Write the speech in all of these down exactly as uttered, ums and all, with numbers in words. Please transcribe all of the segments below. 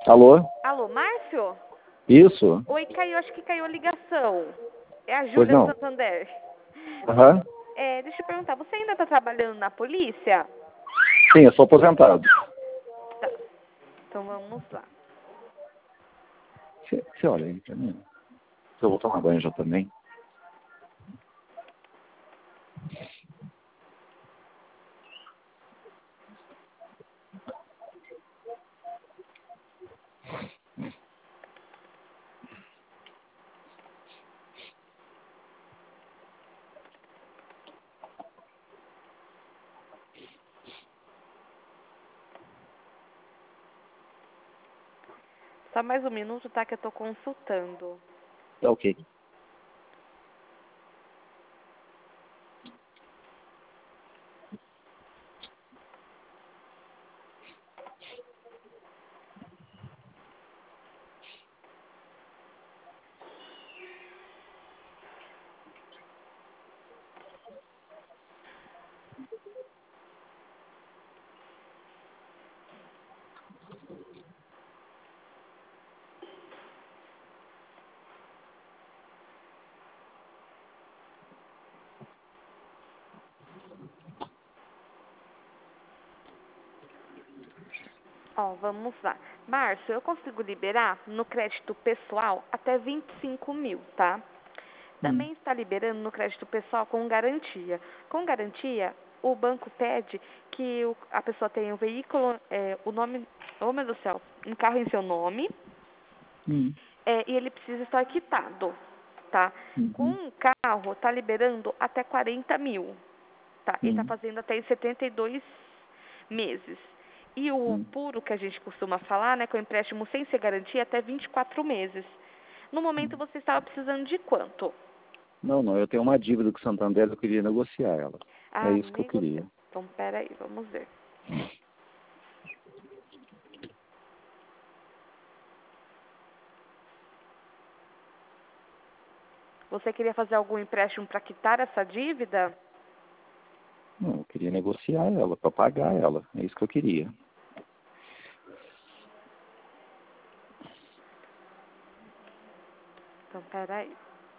Alô? Alô, Márcio? Isso? Oi, caiu, acho que caiu a ligação. É a Pois Júlia não. Santander. Aham. É, deixa eu perguntar, você ainda está trabalhando na polícia? Sim, eu sou aposentado. Tá, então vamos lá. Você, você olha aí pra mim. Eu vou tomar banho já também. Só mais um minuto, tá, que eu tô consultando. Tá ok. Ó, vamos lá. Márcio, eu consigo liberar no crédito pessoal até vinte e cinco mil, tá? Hum. Também está liberando no crédito pessoal com garantia. Com garantia, o banco pede que o, a pessoa tenha o veículo, é, o nome, oh meu Deus do céu, um carro em seu nome, Hum. é, e ele precisa estar quitado, tá? Com Uhum. um carro, está liberando até quarenta mil, tá? E está Hum. fazendo até em setenta e dois meses. E o Hum. puro, que a gente costuma falar, né, que é o empréstimo sem ser garantia, até vinte e quatro meses. No momento, você estava precisando de quanto? Não, não, eu tenho uma dívida com o Santander, eu queria negociar ela. É Ah, isso que eu negocia. queria. Então, peraí, vamos ver. Você queria fazer algum empréstimo para quitar essa dívida? Não, eu queria negociar ela, para pagar ela. É isso que eu queria. Então, peraí.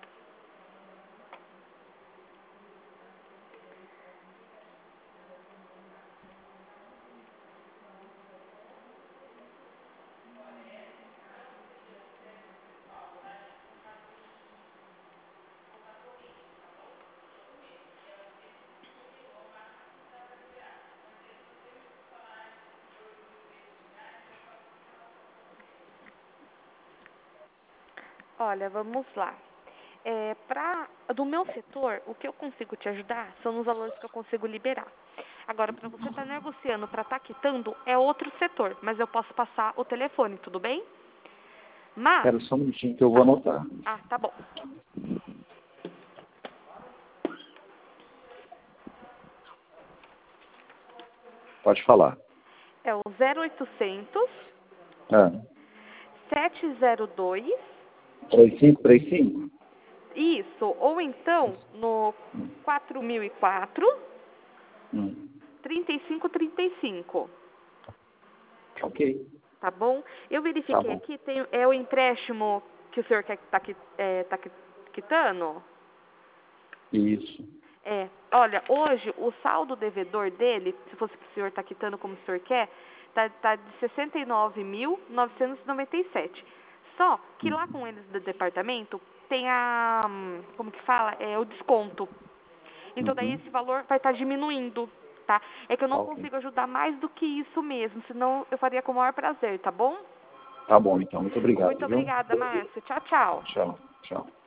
Olha, vamos lá. É, pra, do meu setor, o que eu consigo te ajudar são os valores que eu consigo liberar. Agora, para você estar negociando, para estar quitando, é outro setor, mas eu posso passar o telefone, tudo bem? Mas, Espera só um minutinho que eu vou tá. anotar. Ah, tá bom. Pode falar. É o zero oitocentos, Ah, sete zero dois, três cinco três cinco? isso, ou então no quatro mil e quatro, Hum. trinta e cinco trinta e cinco. Ok. Tá bom? Eu Tá verifiquei bom. aqui, tem, é o empréstimo que o senhor quer tá, qui- é, tá qui- quitando? Isso. É, olha, hoje o saldo devedor dele, se fosse que o senhor está quitando como o senhor quer, tá, tá de sessenta e nove mil novecentos e noventa e sete. Só que lá Hum. com eles do departamento tem a, hum, como que fala? É o desconto. Então daí Uhum. esse valor vai estar diminuindo, tá? É que eu Tá não ok. consigo ajudar mais do que isso mesmo, senão eu faria com o maior prazer, tá bom? Tá bom, então. Muito obrigado, Muito viu? obrigada, Márcia. Tchau, tchau. Tchau. Tchau.